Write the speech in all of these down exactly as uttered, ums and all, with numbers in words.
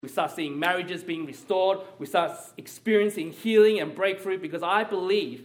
We start seeing marriages being restored. We start experiencing healing and breakthrough because I believe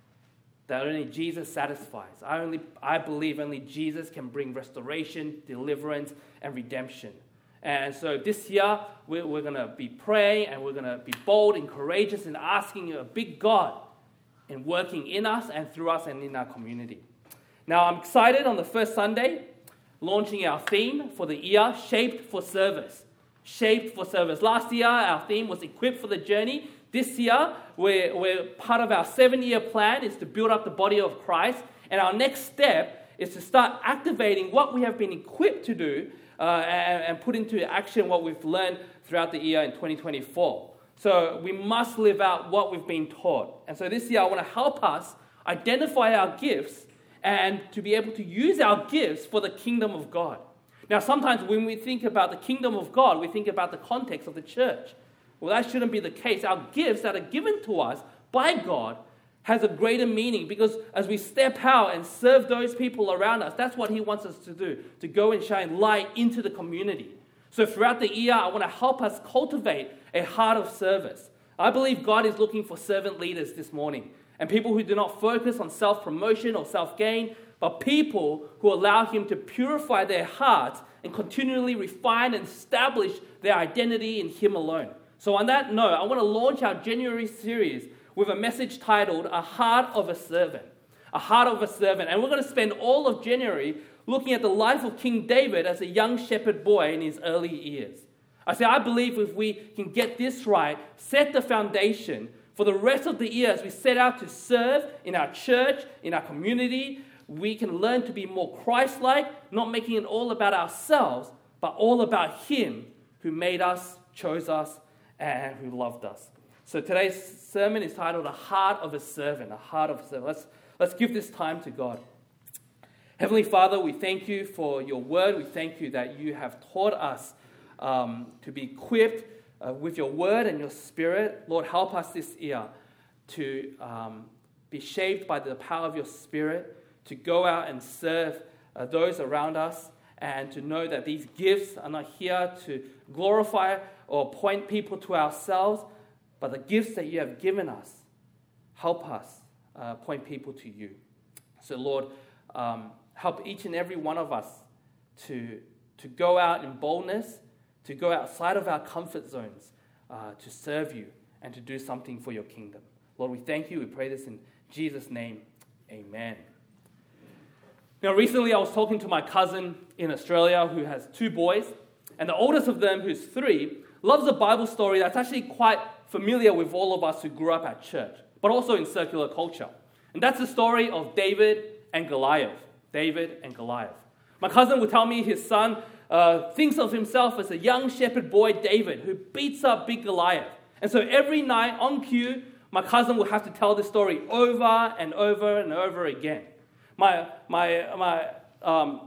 that only Jesus satisfies. I only I believe only Jesus can bring restoration, deliverance, and redemption. And so this year, we're, we're going to be praying and we're going to be bold and courageous in asking a big God in working in us and through us and in our community. Now, I'm excited on the first Sunday, launching our theme for the year, Shaped for Service. Shaped for Service. Last year, our theme was Equipped for the Journey. This year, we're, we're part of our seven-year plan is to build up the body of Christ. And our next step is to start activating what we have been equipped to do uh, and, and put into action what we've learned throughout the year in twenty twenty-four. So we must live out what we've been taught. And so this year, I want to help us identify our gifts and to be able to use our gifts for the kingdom of God. Now, sometimes when we think about the kingdom of God, we think about the context of the church. Well, that shouldn't be the case. Our gifts that are given to us by God has a greater meaning because as we step out and serve those people around us, that's what he wants us to do, to go and shine light into the community. So throughout the year, I want to help us cultivate a heart of service. I believe God is looking for servant leaders this morning and people who do not focus on self-promotion or self-gain, but people who allow him to purify their hearts and continually refine and establish their identity in him alone. So on that note, I want to launch our January series with a message titled, A Heart of a Servant. A Heart of a Servant. And we're going to spend all of January looking at the life of King David as a young shepherd boy in his early years. I say, I believe if we can get this right, set the foundation for the rest of the year as we set out to serve in our church, in our community, we can learn to be more Christ-like, not making it all about ourselves, but all about him who made us, chose us, and who loved us. So today's sermon is titled, A Heart of a Servant, A Heart of a Servant. Let's, let's give this time to God. Heavenly Father, we thank you for your word. We thank you that you have taught us um, to be equipped uh, with your word and your spirit. Lord, help us this year to um, be shaped by the power of your spirit, to go out and serve uh, those around us, and to know that these gifts are not here to glorify or point people to ourselves, but the gifts that you have given us, help us uh, point people to you. So Lord, um, help each and every one of us to, to go out in boldness, to go outside of our comfort zones, uh, to serve you and to do something for your kingdom. Lord, we thank you. We pray this in Jesus' name. Amen. Now, recently I was talking to my cousin in Australia who has two boys, and the oldest of them, who's three, loves a Bible story that's actually quite familiar with all of us who grew up at church, but also in secular culture. And that's the story of David and Goliath. David and Goliath. My cousin would tell me his son uh, thinks of himself as a young shepherd boy, David, who beats up big Goliath. And so every night on cue, my cousin would have to tell this story over and over and over again. My my my um,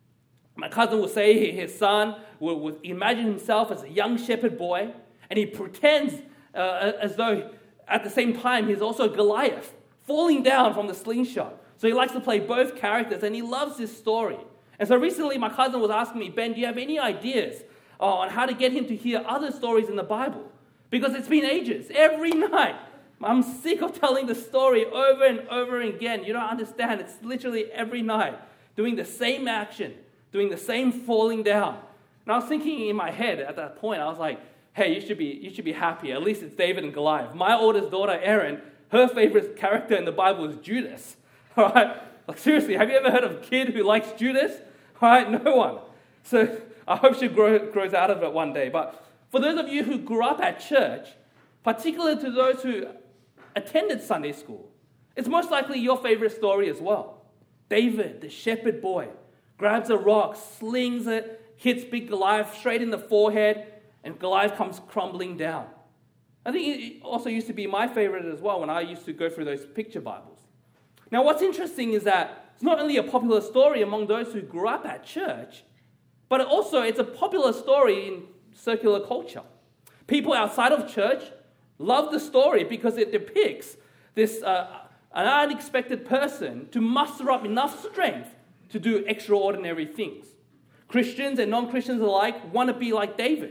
my cousin would say his son would, would imagine himself as a young shepherd boy, and he pretends uh, as though at the same time he's also Goliath, falling down from the slingshot. So he likes to play both characters, and he loves this story. And so recently my cousin was asking me, Ben, do you have any ideas uh, on how to get him to hear other stories in the Bible? Because it's been ages. Every night, I'm sick of telling the story over and over again. You don't understand. It's literally every night, doing the same action, doing the same falling down. And I was thinking in my head at that point, I was like, hey, you should be you should be happy. At least it's David and Goliath. My oldest daughter, Erin, her favorite character in the Bible is Judas. All right? Like, seriously, have you ever heard of a kid who likes Judas? All right, no one. So I hope she grow, grows out of it one day. But for those of you who grew up at church, particularly to those who attended Sunday school, it's most likely your favorite story as well. David, the shepherd boy, grabs a rock, slings it, hits big Goliath straight in the forehead, and Goliath comes crumbling down. I think it also used to be my favorite as well when I used to go through those picture Bibles. Now, what's interesting is that it's not only a popular story among those who grew up at church, but also it's a popular story in secular culture. People outside of church love the story because it depicts this uh, an unexpected person to muster up enough strength to do extraordinary things. Christians and non-Christians alike want to be like David,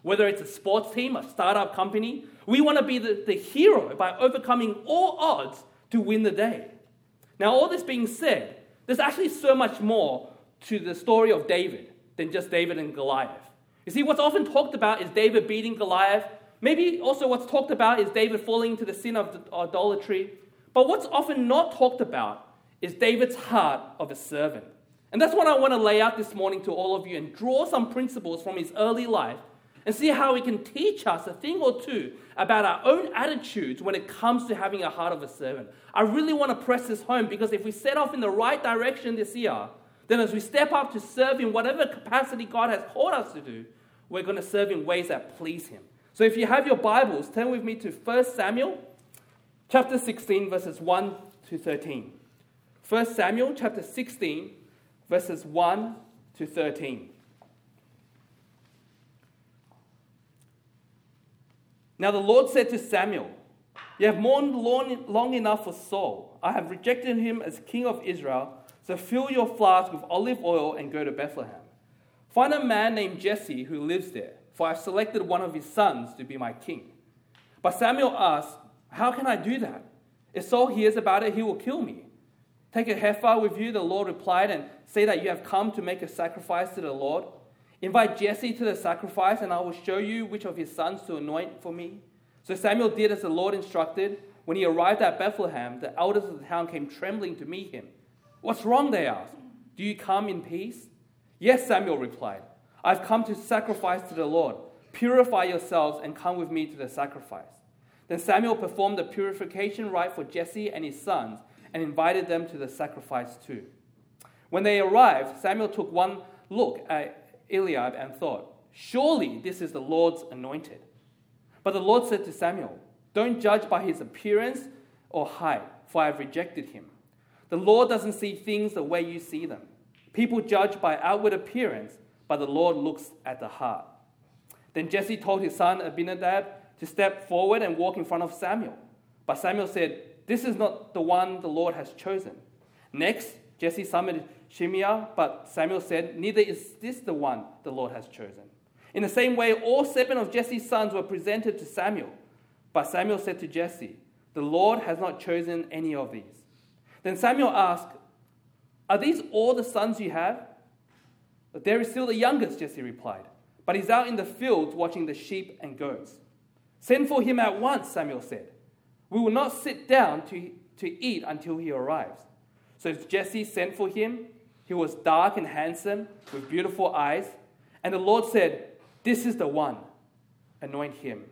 Whether it's a sports team, a startup company, we want to be the, the hero by overcoming all odds to win the day. Now, all this being said, there's actually so much more to the story of David than just David and Goliath. You see, what's often talked about is David beating Goliath. Maybe also what's talked about is David falling into the sin of idolatry. But what's often not talked about is David's heart of a servant. And that's what I want to lay out this morning to all of you and draw some principles from his early life and see how he can teach us a thing or two about our own attitudes when it comes to having a heart of a servant. I really want to press this home because if we set off in the right direction this year, then as we step up to serve in whatever capacity God has called us to do, we're going to serve in ways that please him. So if you have your Bibles, turn with me to First Samuel chapter sixteen, verses one to thirteen. First Samuel chapter sixteen, verses one to thirteen. Now the Lord said to Samuel, "You have mourned long, long enough for Saul. I have rejected him as king of Israel, so fill your flask with olive oil and go to Bethlehem. Find a man named Jesse who lives there, for I have selected one of his sons to be my king." But Samuel asked, "How can I do that? If Saul hears about it, he will kill me." "Take a heifer with you," the Lord replied, "and say that you have come to make a sacrifice to the Lord. Invite Jesse to the sacrifice, and I will show you which of his sons to anoint for me." So Samuel did as the Lord instructed. When he arrived at Bethlehem, the elders of the town came trembling to meet him. "What's wrong?" they asked. "Do you come in peace?" "Yes," Samuel replied. "I've come to sacrifice to the Lord. Purify yourselves and come with me to the sacrifice." Then Samuel performed the purification rite for Jesse and his sons and invited them to the sacrifice too. When they arrived, Samuel took one look at Eliab and thought, "Surely this is the Lord's anointed." But the Lord said to Samuel, "Don't judge by his appearance or height, for I have rejected him. The Lord doesn't see things the way you see them. People judge by outward appearance, but the Lord looks at the heart." Then Jesse told his son Abinadab to step forward and walk in front of Samuel. But Samuel said, "This is not the one the Lord has chosen." Next, Jesse summoned Shimei, but Samuel said, "Neither is this the one the Lord has chosen." In the same way, all seven of Jesse's sons were presented to Samuel. But Samuel said to Jesse, "The Lord has not chosen any of these." Then Samuel asked, "Are these all the sons you have?" "There is still the youngest," Jesse replied, "but he's out in the fields watching the sheep and goats." "Send for him at once," Samuel said. "We will not sit down to, to eat until he arrives." So Jesse sent for him. He was dark and handsome, with beautiful eyes. And the Lord said, "This is the one. Anoint him."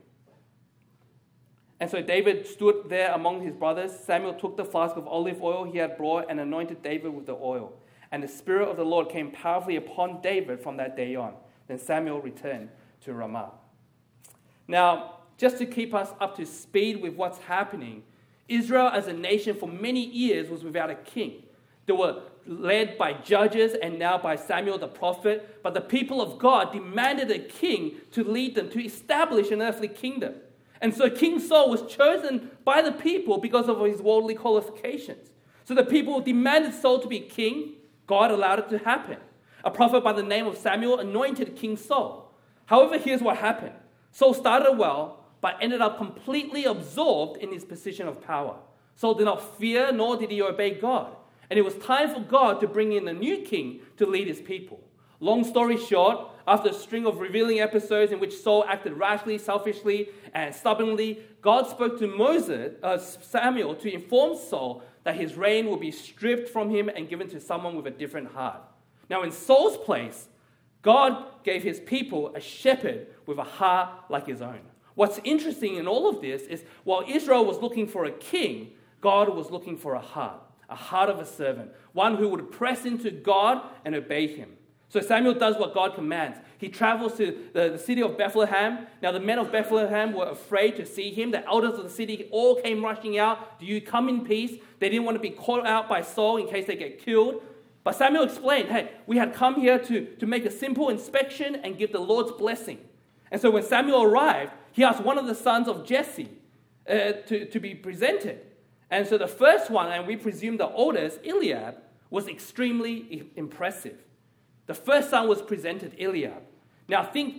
And so David stood there among his brothers. Samuel took the flask of olive oil he had brought and anointed David with the oil. And the Spirit of the Lord came powerfully upon David from that day on. Then Samuel returned to Ramah. Now, just to keep us up to speed with what's happening, Israel as a nation for many years was without a king. They were led by judges and now by Samuel the prophet. But the people of God demanded a king to lead them, to establish an earthly kingdom. And so King Saul was chosen by the people because of his worldly qualifications. So the people demanded Saul to be king. God allowed it to happen. A prophet by the name of Samuel anointed King Saul. However, here's what happened. Saul started well, but ended up completely absorbed in his position of power. Saul did not fear, nor did he obey God. And it was time for God to bring in a new king to lead his people. Long story short, after a string of revealing episodes in which Saul acted rashly, selfishly, and stubbornly, God spoke to Moses, uh, Samuel to inform Saul that his reign would be stripped from him and given to someone with a different heart. Now, in Saul's place, God gave his people a shepherd with a heart like his own. What's interesting in all of this is while Israel was looking for a king, God was looking for a heart, a heart of a servant, one who would press into God and obey him. So Samuel does what God commands. He travels to the, the city of Bethlehem. Now the men of Bethlehem were afraid to see him. The elders of the city all came rushing out. "Do you come in peace?" They didn't want to be caught out by Saul in case they get killed. But Samuel explained, "Hey, we had come here to, to make a simple inspection and give the Lord's blessing." And so when Samuel arrived, he asked one of the sons of Jesse uh, to, to be presented. And so the first one, and we presume the oldest, Eliab, was extremely impressive. The first son was presented, Eliab. Now think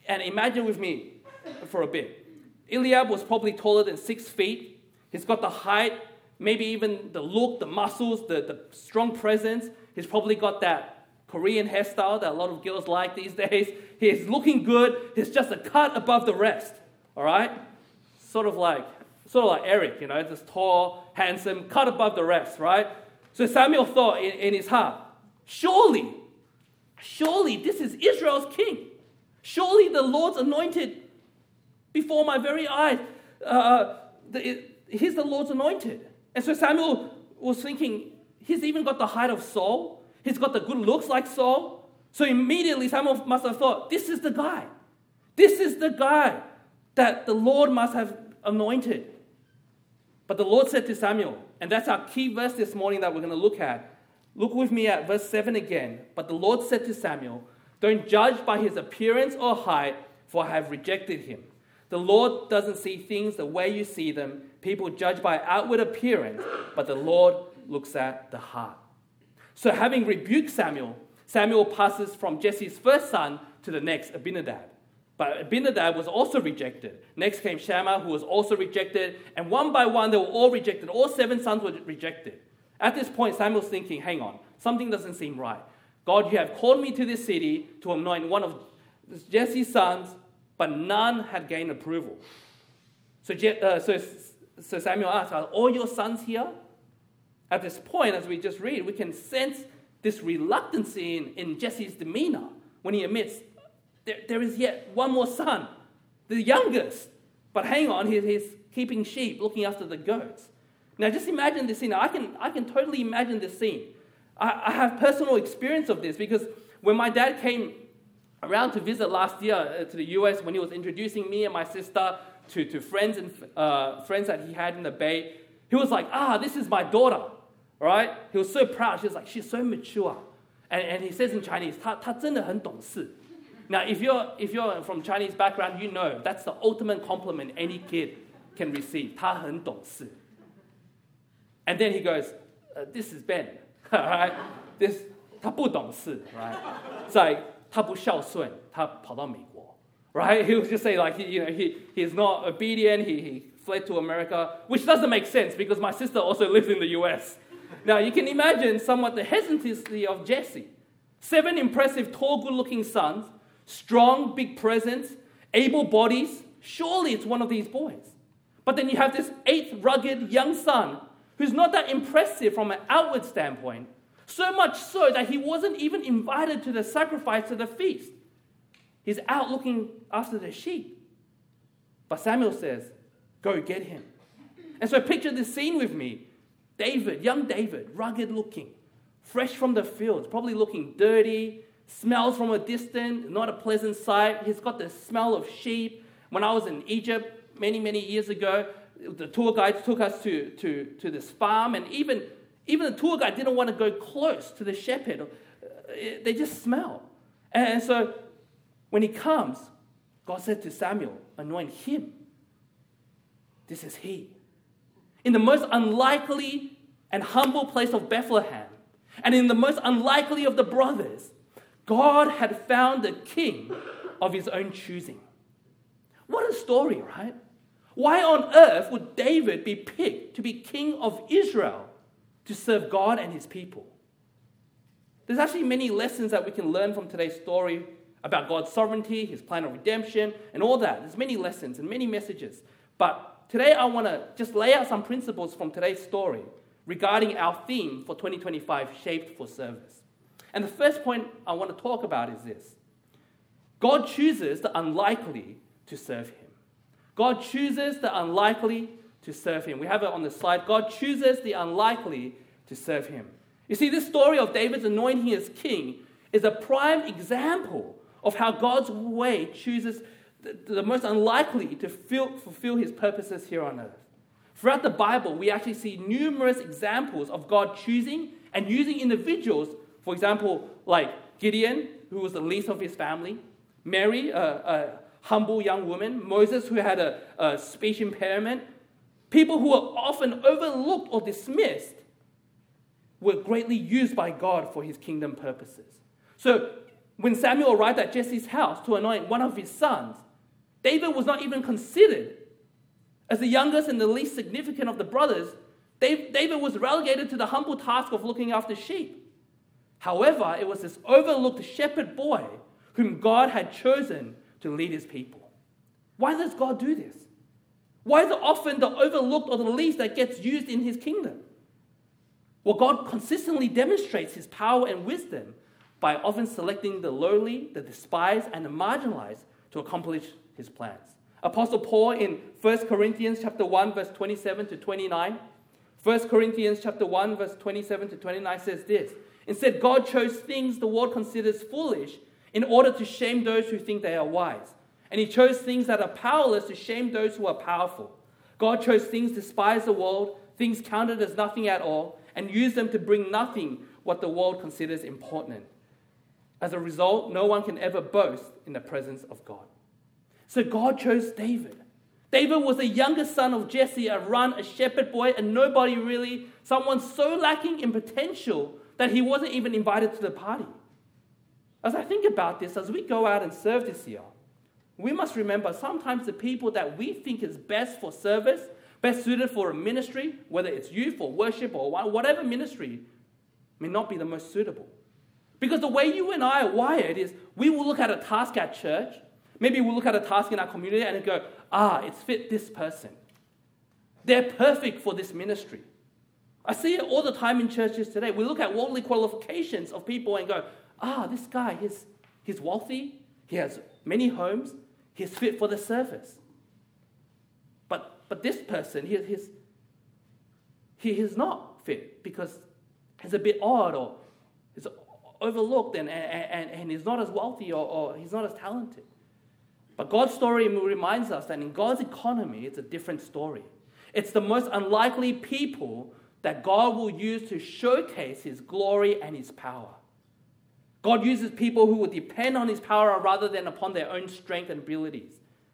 And imagine with me for a bit. Eliab was probably taller than six feet. He's got the height, maybe even the look, the muscles, the, the strong presence. He's probably got that Korean hairstyle that a lot of girls like these days. He's looking good. He's just a cut above the rest. All right? Sort of like, sort of like Eric, you know, just tall, handsome, cut above the rest, right? So Samuel thought in, in his heart, surely, surely this is Israel's king. Surely the Lord's anointed before my very eyes. Uh, the, he's the Lord's anointed. And so Samuel was thinking, he's even got the height of Saul. He's got the good looks like Saul. So immediately Samuel must have thought, this is the guy. This is the guy that the Lord must have anointed. But the Lord said to Samuel, and that's our key verse this morning that we're going to look at. Look with me at verse seven again. But the Lord said to Samuel, don't judge by his appearance or height, for I have rejected him. The Lord doesn't see things the way you see them. People judge by outward appearance, but the Lord looks at the heart. So having rebuked Samuel, Samuel passes from Jesse's first son to the next, Abinadab. But Abinadab was also rejected. Next came Shammah, who was also rejected. And one by one, they were all rejected. All seven sons were rejected. At this point, Samuel's thinking, hang on, something doesn't seem right. God, you have called me to this city to anoint one of Jesse's sons, but none had gained approval. So, uh, so, so Samuel asked, are all your sons here? At this point, as we just read, we can sense this reluctancy in, in Jesse's demeanor when he admits, there, there is yet one more son, the youngest. But hang on, he, he's keeping sheep, looking after the goats. Now just imagine this scene. I can, I can totally imagine this scene. I, I have personal experience of this because when my dad came around to visit last year uh, to the U S, when he was introducing me and my sister to, to friends and uh, friends that he had in the Bay, he was like, ah, this is my daughter, right? He was so proud. She was like, she's so mature. And, and he says in Chinese, 她, 她真的很懂事. Now, if you're, if you're from Chinese background, you know that's the ultimate compliment any kid can receive. 她很懂事. And then he goes, uh, this is Ben, right? This, 他不懂事, right? It's like, 他不孝顺, 他跑到美国, right? He would just say like, he, you know, he, he's not obedient, he, he fled to America, which doesn't make sense because my sister also lives in the U S. Now, you can imagine somewhat the hesitancy of Jesse. Seven impressive, tall, good-looking sons, strong, big presence, able bodies. Surely it's one of these boys. But then you have this eighth rugged young son who's not that impressive from an outward standpoint, so much so that he wasn't even invited to the sacrifice of the feast. He's out looking after the sheep. But Samuel says, go get him. And so picture this scene with me. David, young David, rugged looking, fresh from the fields, probably looking dirty, smells from a distance, not a pleasant sight. He's got the smell of sheep. When I was in Egypt many, many years ago, the tour guides took us to, to, to this farm, and even, even the tour guide didn't want to go close to the shepherd. They just smell. And so when he comes, God said to Samuel, anoint him. This is he. In the most unlikely and humble place of Bethlehem, and in the most unlikely of the brothers, God had found the king of his own choosing. What a story, right? Why on earth would David be picked to be king of Israel to serve God and his people? There's actually many lessons that we can learn from today's story about God's sovereignty, his plan of redemption, and all that. There's many lessons and many messages. But today I want to just lay out some principles from today's story regarding our theme for twenty twenty-five, Shaped for Service. And the first point I want to talk about is this. God chooses the unlikely to serve him. God chooses the unlikely to serve him. We have it on the slide. God chooses the unlikely to serve him. You see, this story of David's anointing as king is a prime example of how God's way chooses the, the most unlikely to feel, fulfill his purposes here on earth. Throughout the Bible, we actually see numerous examples of God choosing and using individuals, for example, like Gideon, who was the least of his family, Mary, a, a humble young woman, Moses, who had a, a speech impairment. People who were often overlooked or dismissed were greatly used by God for his kingdom purposes. So When Samuel arrived at Jesse's house to anoint one of his sons, David was not even considered. As the youngest and the least significant of the brothers, David was relegated to the humble task of looking after sheep. However, it was this overlooked shepherd boy whom God had chosen to lead his people. Why does God do this? Why is it often the overlooked or the least that gets used in his kingdom? Well, God consistently demonstrates his power and wisdom by often selecting the lowly, the despised, and the marginalized to accomplish his plans. Apostle Paul in First Corinthians chapter one, verse twenty-seven to twenty-nine, First Corinthians chapter one, verse twenty-seven to twenty-nine says this: "Instead, God chose things the world considers foolish in order to shame those who think they are wise. And he chose things that are powerless to shame those who are powerful. God chose things despised the world, things counted as nothing at all, and used them to bring nothing what the world considers important. As a result, no one can ever boast in the presence of God." So God chose David. David was the youngest son of Jesse, a run, a shepherd boy, and nobody really, someone so lacking in potential that he wasn't even invited to the party. As I think about this, as we go out and serve this year, we must remember sometimes the people that we think is best for service, best suited for a ministry, whether it's youth or worship or whatever ministry, may not be the most suitable. Because the way you and I are wired is we will look at a task at church, maybe we'll look at a task in our community and go, ah, it's fit this person. They're perfect for this ministry. I see it all the time in churches today. We look at worldly qualifications of people and go, ah, this guy, he's, he's wealthy, he has many homes, he's fit for the service. But but this person, he, he's, he is not fit because he's a bit odd or he's overlooked and, and, and he's not as wealthy or, or he's not as talented. But God's story reminds us that in God's economy, it's a different story. It's the most unlikely people that God will use to showcase his glory and his power. God uses people who will depend on his power rather than upon their own strength and abilities.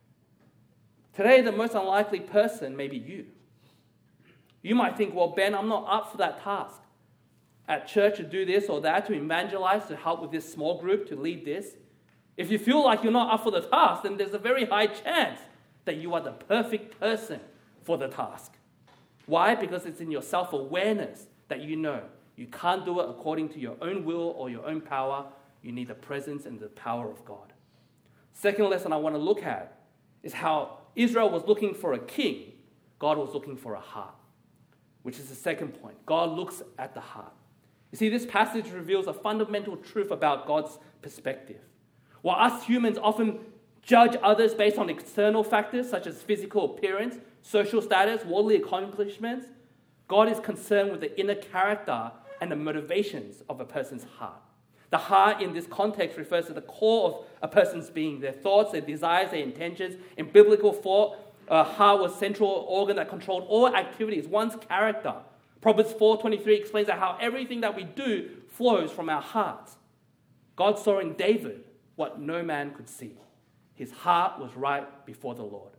Today, the most unlikely person may be you. You might think, well, Ben, I'm not up for that task. At church to do this or that, to evangelize, to help with this small group, to lead this. If you feel like you're not up for the task, then there's a very high chance that you are the perfect person for the task. Why? Because it's in your self-awareness that you know you can't do it according to your own will or your own power. You need the presence and the power of God. Second lesson I want to look at is how Israel was looking for a king. God was looking for a heart, which is the second point. God looks at the heart. You see, this passage reveals a fundamental truth about God's perspective. While us humans often judge others based on external factors such as physical appearance, social status, worldly accomplishments, God is concerned with the inner character and the motivations of a person's heart. The heart in this context refers to the core of a person's being, their thoughts, their desires, their intentions. In biblical thought, a heart was a central organ that controlled all activities, one's character. Proverbs four twenty-three explains that how everything that we do flows from our hearts. God saw in David what no man could see. His heart was right before the Lord.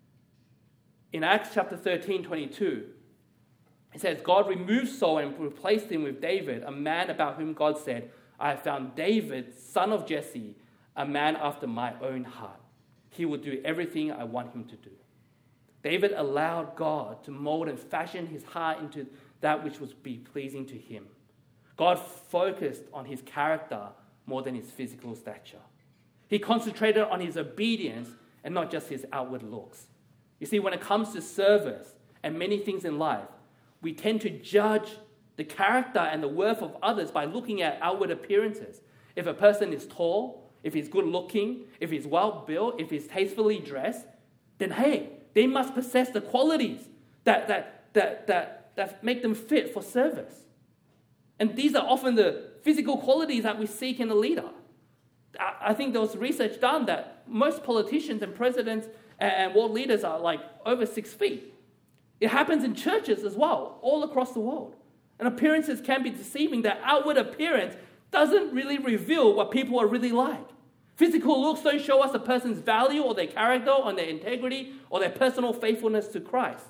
In Acts chapter thirteen twenty-two, it says, God removed Saul and replaced him with David, a man about whom God said, I have found David, son of Jesse, a man after my own heart. He will do everything I want him to do. David allowed God to mold and fashion his heart into that which would be pleasing to him. God focused on his character more than his physical stature. He concentrated on his obedience and not just his outward looks. You see, when it comes to service and many things in life, we tend to judge the character and the worth of others by looking at outward appearances. If a person is tall, if he's good looking, if he's well built, if he's tastefully dressed, then hey, they must possess the qualities that, that, that, that, that make them fit for service. And these are often the physical qualities that we seek in a leader. I think there was research done that most politicians and presidents and world leaders are like over six feet. It happens in churches as well, all across the world. And appearances can be deceiving. That outward appearance doesn't really reveal what people are really like. Physical looks don't show us a person's value or their character or their integrity or their personal faithfulness to Christ.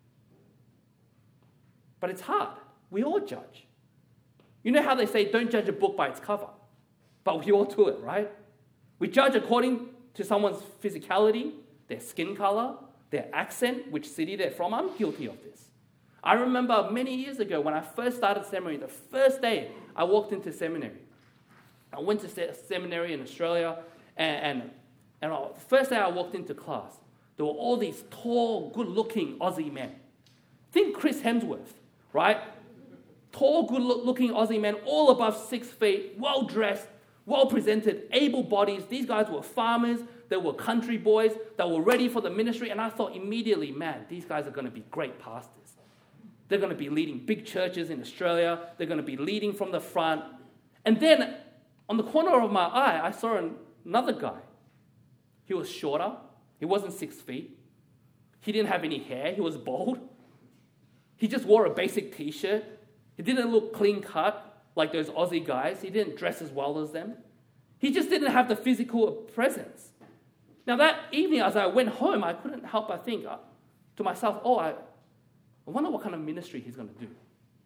But it's hard. We all judge. You know how they say, don't judge a book by its cover. but we all do it, right? We judge according to someone's physicality, their skin color, their accent, which city they're from. I'm guilty of this. I remember many years ago when I first started seminary, the first day I walked into seminary. I went to se- seminary in Australia, and, and, and I, the first day I walked into class, there were all these tall, good-looking Aussie men. Think Chris Hemsworth, right? Tall, good-looking Aussie men, all above six feet, well-dressed, well-presented, able bodies. These guys were farmers. They were country boys that were ready for the ministry. And I thought immediately, man, these guys are going to be great pastors. They're going to be leading big churches in Australia. They're going to be leading from the front. And then on the corner of my eye, I saw another guy. He was shorter. He wasn't six feet. He didn't have any hair. He was bald. He just wore a basic t-shirt. He didn't look clean cut like those Aussie guys. He didn't dress as well as them. He just didn't have the physical presence. Now that evening as I went home, I couldn't help but think uh, to myself, oh, I, I wonder what kind of ministry he's going to do.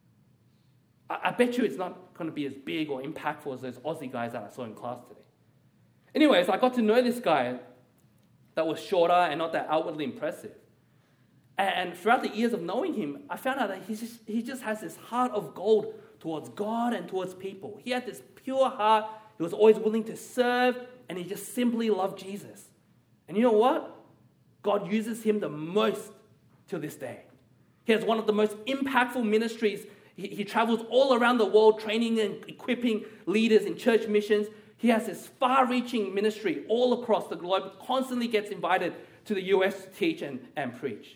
I, I bet you it's not going to be as big or impactful as those Aussie guys that I saw in class today. Anyways, I got to know this guy that was shorter and not that outwardly impressive. And throughout the years of knowing him, I found out that he just, he just has this heart of gold towards God and towards people. He had this pure heart. He was always willing to serve, and he just simply loved Jesus. And you know what? God uses him the most to this day. He has one of the most impactful ministries. He, he travels all around the world training and equipping leaders in church missions. He has this far-reaching ministry all across the globe, constantly gets invited to the U S to teach and, and preach.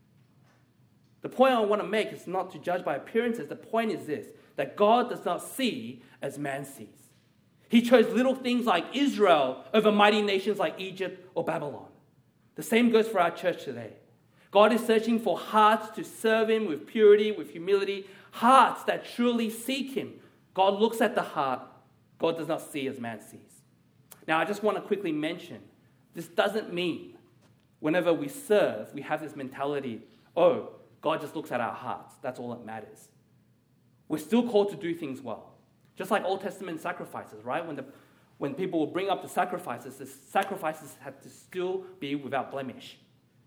The point I want to make is not to judge by appearances. The point is this, that God does not see as man sees. He chose little things like Israel over mighty nations like Egypt or Babylon. The same goes for our church today. God is searching for hearts to serve him with purity, with humility, hearts that truly seek him. God looks at the heart. God does not see as man sees. Now, I just want to quickly mention, this doesn't mean whenever we serve, we have this mentality, oh, God just looks at our hearts. That's all that matters. We're still called to do things well. Just like Old Testament sacrifices, right? When the when people will bring up the sacrifices, the sacrifices had to still be without blemish.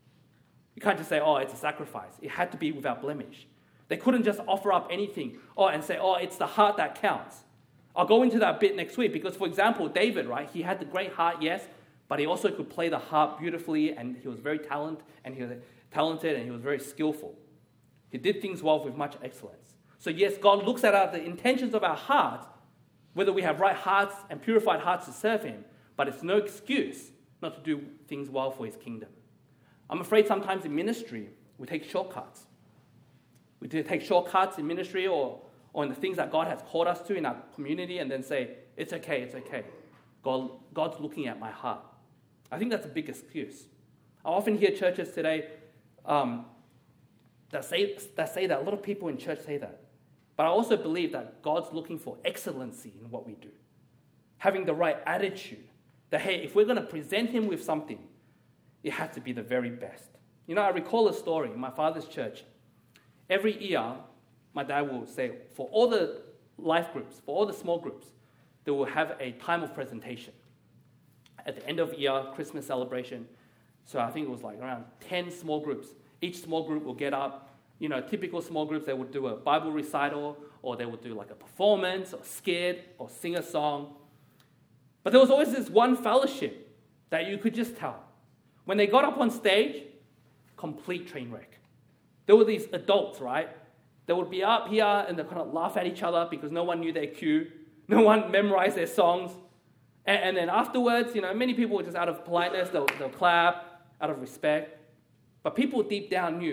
You can't just say, oh, it's a sacrifice. It had to be without blemish. They couldn't just offer up anything oh, and say, oh, it's the heart that counts. I'll go into that bit next week because, for example, David, right? He had the great heart, yes, but he also could play the harp beautifully, and he was very talented, and he was talented, and he was very skillful. He did things well with much excellence. So yes, God looks at our, the intentions of our heart, whether we have right hearts and purified hearts to serve him, but it's no excuse not to do things well for his kingdom. I'm afraid sometimes in ministry, we take shortcuts. We do take shortcuts in ministry or, or in the things that God has called us to in our community and then say, it's okay, it's okay. God, God's looking at my heart. I think that's a big excuse. I often hear churches today um, that say, that say that. A lot of people in church say that. But I also believe that God's looking for excellency in what we do. Having the right attitude. That, hey, if we're going to present him with something, it has to be the very best. You know, I recall a story in my father's church. Every year, my dad will say, for all the life groups, for all the small groups, they will have a time of presentation. At the end of the year, Christmas celebration. So I think it was like around ten small groups. Each small group will get up. You know, typical small groups, they would do a Bible recital, or they would do like a performance, or skit, or sing a song. But there was always this one fellowship that you could just tell. When they got up on stage, complete train wreck. There were these adults, right? They would be up here and they kind of laugh at each other because no one knew their cue. No one memorized their songs. And, and then afterwards, you know, many people were just out of politeness, they'll, they'll clap, out of respect. But people deep down knew.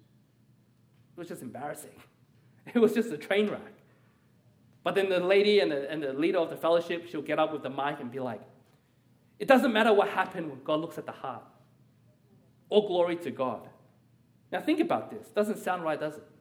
It was just embarrassing. It was just a train wreck. But then the lady and the, and the leader of the fellowship, she'll get up with the mic and be like, it doesn't matter what happened when God looks at the heart. All glory to God. Now think about this. Doesn't sound right, does it?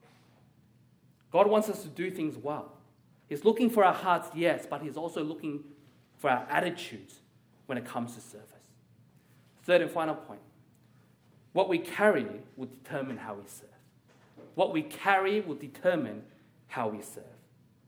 God wants us to do things well. He's looking for our hearts, yes, but he's also looking for our attitudes when it comes to service. Third and final point. What we carry will determine how we serve. What we carry will determine how we serve.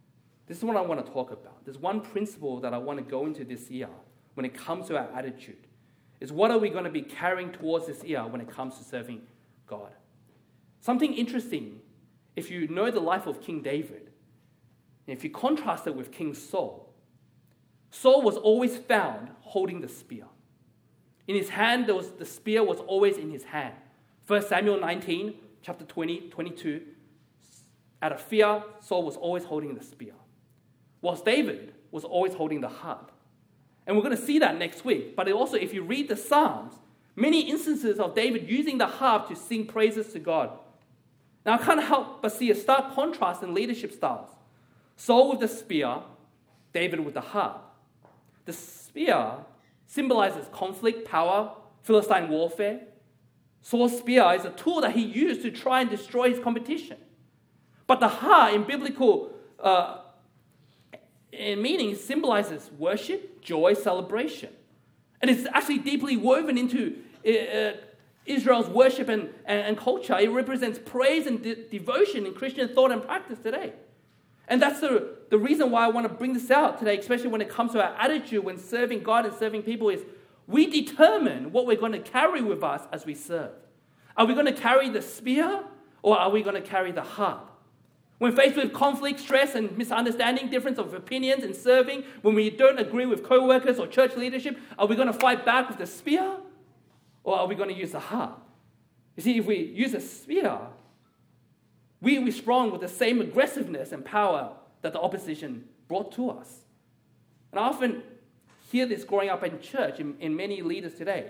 This is what I want to talk about. There's one principle that I want to go into this year when it comes to our attitude. Is what are we going to be carrying towards this year when it comes to serving God? Something interesting, if you know the life of King David, and if you contrast it with King Saul, Saul was always found holding the spear. In his hand, there was, the spear was always in his hand. First Samuel nineteen, chapter twenty, twenty-two, out of fear, Saul was always holding the spear, whilst David was always holding the harp. And we're going to see that next week. But also, if you read the Psalms, many instances of David using the harp to sing praises to God. Now, I can't help but see a stark contrast in leadership styles. Saul with the spear, David with the harp. The spear symbolizes conflict, power, Philistine warfare. Saul's spear is a tool that he used to try and destroy his competition. But the harp, in biblical uh, in meaning, symbolizes worship, joy, celebration. And it's actually deeply woven into uh, Israel's worship and, and, and culture. It represents praise and de- devotion in Christian thought and practice today. And that's the, the reason why I want to bring this out today, especially when it comes to our attitude when serving God and serving people, is we determine what we're going to carry with us as we serve. Are we going to carry the spear, or are we going to carry the harp? When faced with conflict, stress, and misunderstanding, difference of opinions in serving, when we don't agree with co-workers or church leadership, are we going to fight back with the spear, or are we going to use the harp? You see, if we use a spear, we respond with the same aggressiveness and power that the opposition brought to us. And I often hear this growing up in church, in, in many leaders today.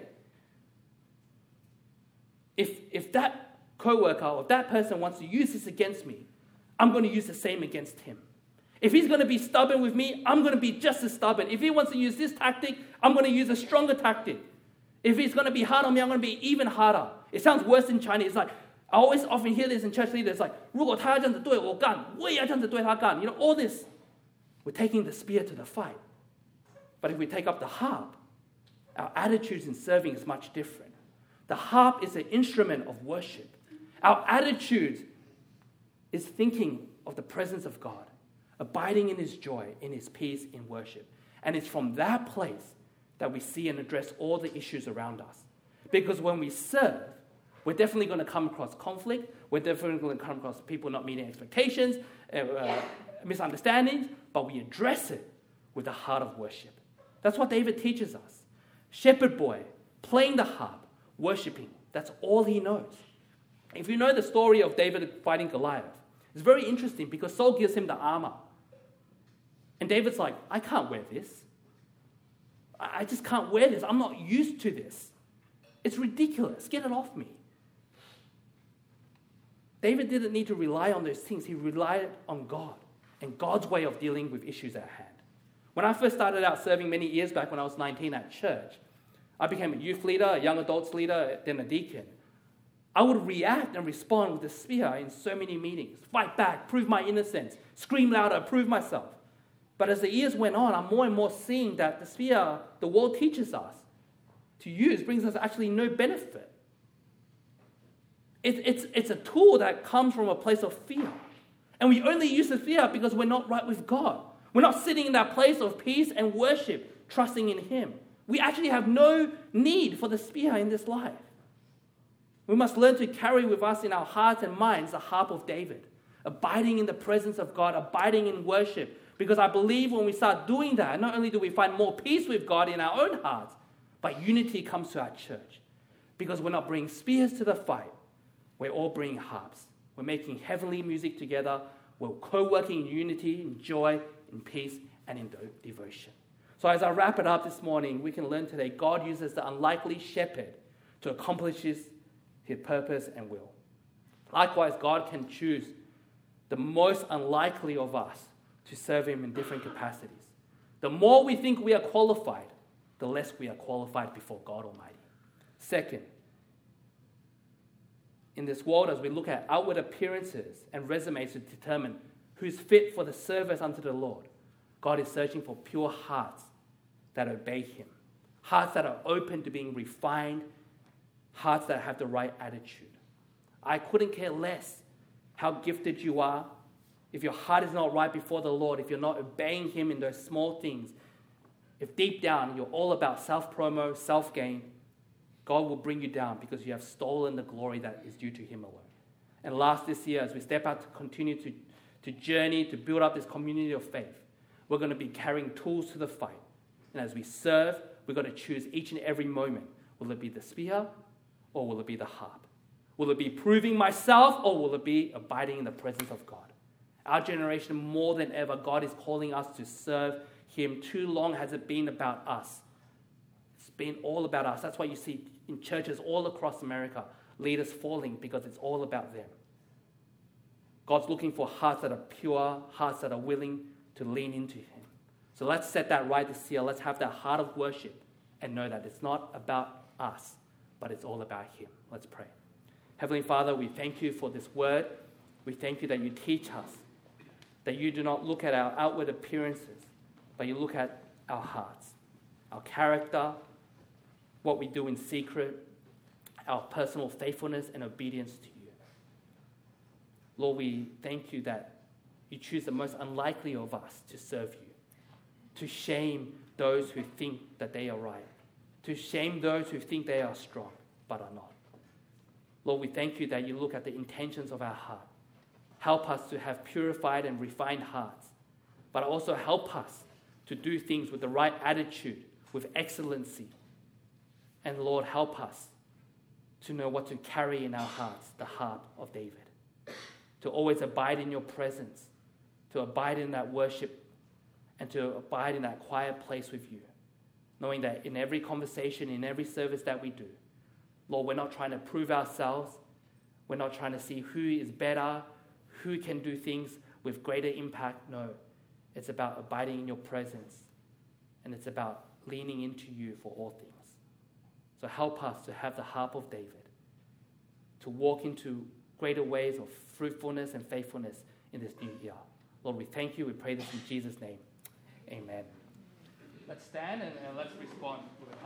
If, if that co-worker or if that person wants to use this against me, I'm going to use the same against him. If he's going to be stubborn with me, I'm going to be just as stubborn. If he wants to use this tactic, I'm going to use a stronger tactic. If he's going to be hard on me, I'm going to be even harder. It sounds worse in Chinese. It's like, I always often hear this in church leaders, like, 如果他要这样子对我干，我也要这样子对他干. You know, all this, we're taking the spear to the fight. But if we take up the harp, our attitudes in serving is much different. The harp is an instrument of worship. Our attitudes is thinking of the presence of God, abiding in his joy, in his peace, in worship. And it's from that place that we see and address all the issues around us. Because when we serve, we're definitely going to come across conflict. We're definitely going to come across people not meeting expectations, uh, uh, misunderstandings, but we address it with the heart of worship. That's what David teaches us. Shepherd boy, playing the harp, worshiping. That's all he knows. If you know the story of David fighting Goliath, it's very interesting because Saul gives him the armor. And David's like, I can't wear this. I just can't wear this. I'm not used to this. It's ridiculous. Get it off me. David didn't need to rely on those things. He relied on God and God's way of dealing with issues at hand. When I first started out serving many years back when I was nineteen at church, I became a youth leader, a young adults leader, then a deacon. I would react and respond with a spear in so many meetings. Fight back, prove my innocence, scream louder, prove myself. But as the years went on, I'm more and more seeing that the spear the world teaches us to use brings us actually no benefit. It, it's, it's a tool that comes from a place of fear. And we only use the fear because we're not right with God. We're not sitting in that place of peace and worship, trusting in him. We actually have no need for the spear in this life. We must learn to carry with us in our hearts and minds the harp of David, abiding in the presence of God, abiding in worship. Because I believe when we start doing that, not only do we find more peace with God in our own hearts, but unity comes to our church. Because we're not bringing spears to the fight, we're all bringing harps. We're making heavenly music together. We're co-working in unity, in joy, in peace, and in devotion. So as I wrap it up this morning, we can learn today God uses the unlikely shepherd to accomplish his his purpose and will. Likewise, God can choose the most unlikely of us to serve him in different capacities. The more we think we are qualified, the less we are qualified before God Almighty. Second, in this world, as we look at outward appearances and resumes to determine who's fit for the service unto the Lord, God is searching for pure hearts that obey him, hearts that are open to being refined, hearts that have the right attitude. I couldn't care less how gifted you are, if your heart is not right before the Lord, if you're not obeying Him in those small things, if deep down you're all about self-promo, self-gain, God will bring you down because you have stolen the glory that is due to Him alone. And last this year, as we step out to continue to, to journey, to build up this community of faith, we're going to be carrying tools to the fight. And as we serve, we've got to choose each and every moment. Will it be the spear or will it be the harp? Will it be proving myself or will it be abiding in the presence of God? Our generation, more than ever, God is calling us to serve Him. Too long has it been about us. It's been all about us. That's why you see in churches all across America, leaders falling because it's all about them. God's looking for hearts that are pure, hearts that are willing to lean into Him. So let's set that right this year. Let's have that heart of worship and know that it's not about us, but it's all about Him. Let's pray. Heavenly Father, we thank You for this word. We thank You that You teach us, that You do not look at our outward appearances, but You look at our hearts, our character, what we do in secret, our personal faithfulness and obedience to You. Lord, we thank You that You choose the most unlikely of us to serve You, to shame those who think that they are right, to shame those who think they are strong but are not. Lord, we thank You that You look at the intentions of our heart. Help us to have purified and refined hearts, but also help us to do things with the right attitude, with excellency. And Lord, help us to know what to carry in our hearts, the harp of David, to always abide in Your presence, to abide in that worship, and to abide in that quiet place with You, knowing that in every conversation, in every service that we do, Lord, we're not trying to prove ourselves. We're not trying to see who is better, who can do things with greater impact. No, it's about abiding in Your presence, and it's about leaning into You for all things. So help us to have the harp of David, to walk into greater ways of fruitfulness and faithfulness in this new year. Lord, we thank You. We pray this in Jesus' name. Amen. Let's stand and, and let's respond.